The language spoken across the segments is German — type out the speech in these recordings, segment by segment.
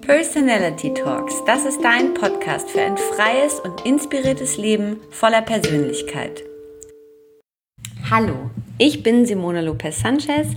Personality Talks, das ist dein Podcast für ein freies und inspiriertes Leben voller Persönlichkeit. Hallo, ich bin Simona Lopez-Sanchez,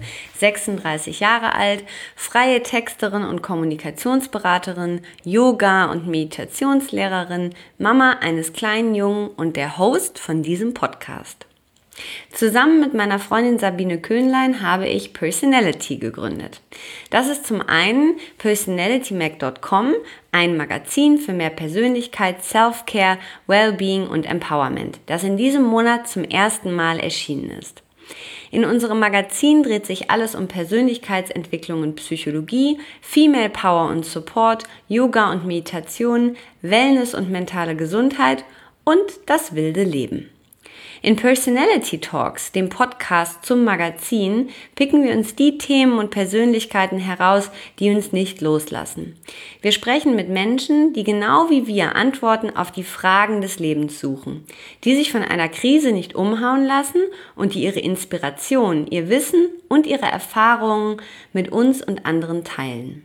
36 Jahre alt, freie Texterin und Kommunikationsberaterin, Yoga- und Meditationslehrerin, Mama eines kleinen Jungen und der Host von diesem Podcast. Zusammen mit meiner Freundin Sabine Köhnlein habe ich Personality gegründet. Das ist zum einen personalitymac.com, ein Magazin für mehr Persönlichkeit, Self-Care, Wellbeing und Empowerment, das in diesem Monat zum ersten Mal erschienen ist. In unserem Magazin dreht sich alles um Persönlichkeitsentwicklung und Psychologie, Female Power und Support, Yoga und Meditation, Wellness und mentale Gesundheit und das wilde Leben. In Personality Talks, dem Podcast zum Magazin, picken wir uns die Themen und Persönlichkeiten heraus, die uns nicht loslassen. Wir sprechen mit Menschen, die genau wie wir Antworten auf die Fragen des Lebens suchen, die sich von einer Krise nicht umhauen lassen und die ihre Inspiration, ihr Wissen und ihre Erfahrungen mit uns und anderen teilen.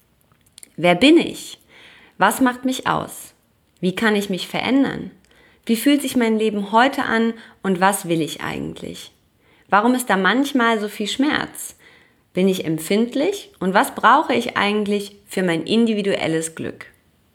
Wer bin ich? Was macht mich aus? Wie kann ich mich verändern? Wie fühlt sich mein Leben heute an und was will ich eigentlich? Warum ist da manchmal so viel Schmerz? Bin ich empfindlich und was brauche ich eigentlich für mein individuelles Glück?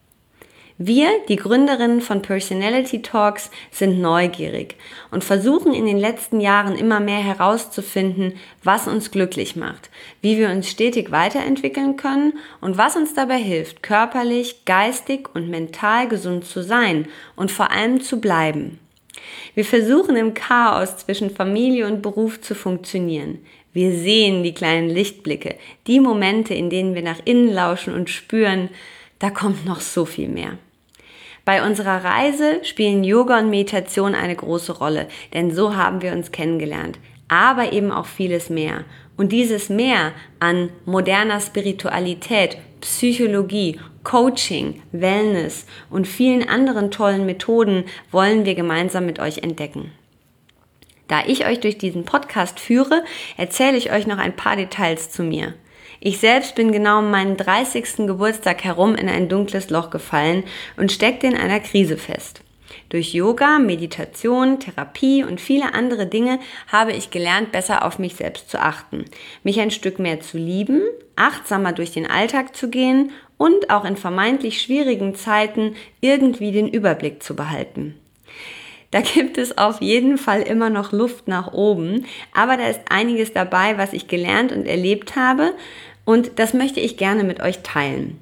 Wir, die Gründerinnen von Personality Talks, sind neugierig und versuchen in den letzten Jahren immer mehr herauszufinden, was uns glücklich macht, wie wir uns stetig weiterentwickeln können und was uns dabei hilft, körperlich, geistig und mental gesund zu sein und vor allem zu bleiben. Wir versuchen im Chaos zwischen Familie und Beruf zu funktionieren. Wir sehen die kleinen Lichtblicke, die Momente, in denen wir nach innen lauschen und spüren, da kommt noch so viel mehr. Bei unserer Reise spielen Yoga und Meditation eine große Rolle, denn so haben wir uns kennengelernt, aber eben auch vieles mehr. Und dieses Mehr an moderner Spiritualität, Psychologie, Coaching, Wellness und vielen anderen tollen Methoden wollen wir gemeinsam mit euch entdecken. Da ich euch durch diesen Podcast führe, erzähle ich euch noch ein paar Details zu mir. Ich selbst bin genau um meinen 30. Geburtstag herum in ein dunkles Loch gefallen und steckte in einer Krise fest. Durch Yoga, Meditation, Therapie und viele andere Dinge habe ich gelernt, besser auf mich selbst zu achten, mich ein Stück mehr zu lieben, achtsamer durch den Alltag zu gehen und auch in vermeintlich schwierigen Zeiten irgendwie den Überblick zu behalten. Da gibt es auf jeden Fall immer noch Luft nach oben, aber da ist einiges dabei, was ich gelernt und erlebt habe und das möchte ich gerne mit euch teilen.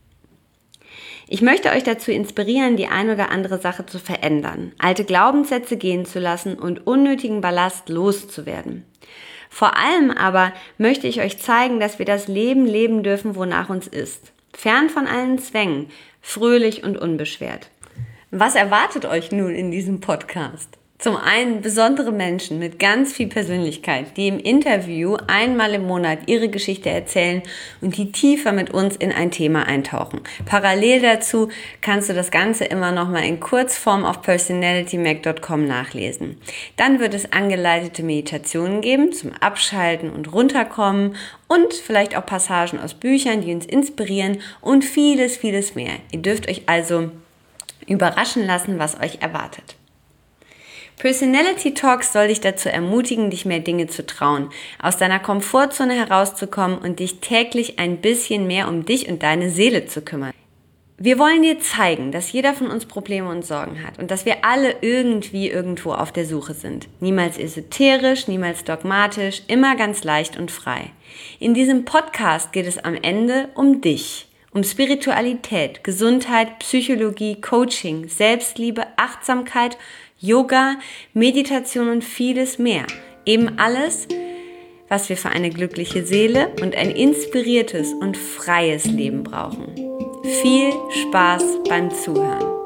Ich möchte euch dazu inspirieren, die ein oder andere Sache zu verändern, alte Glaubenssätze gehen zu lassen und unnötigen Ballast loszuwerden. Vor allem aber möchte ich euch zeigen, dass wir das Leben leben dürfen, wonach uns ist. Fern von allen Zwängen, fröhlich und unbeschwert. Was erwartet euch nun in diesem Podcast? Zum einen besondere Menschen mit ganz viel Persönlichkeit, die im Interview einmal im Monat ihre Geschichte erzählen und die tiefer mit uns in ein Thema eintauchen. Parallel dazu kannst du das Ganze immer nochmal in Kurzform auf personalitymac.com nachlesen. Dann wird es angeleitete Meditationen geben zum Abschalten und Runterkommen und vielleicht auch Passagen aus Büchern, die uns inspirieren und vieles, vieles mehr. Ihr dürft euch also überraschen lassen, was euch erwartet. Personality Talks soll dich dazu ermutigen, dich mehr Dinge zu trauen, aus deiner Komfortzone herauszukommen und dich täglich ein bisschen mehr um dich und deine Seele zu kümmern. Wir wollen dir zeigen, dass jeder von uns Probleme und Sorgen hat und dass wir alle irgendwie irgendwo auf der Suche sind. Niemals esoterisch, niemals dogmatisch, immer ganz leicht und frei. In diesem Podcast geht es am Ende um dich. Um Spiritualität, Gesundheit, Psychologie, Coaching, Selbstliebe, Achtsamkeit, Yoga, Meditation und vieles mehr. Eben alles, was wir für eine glückliche Seele und ein inspiriertes und freies Leben brauchen. Viel Spaß beim Zuhören.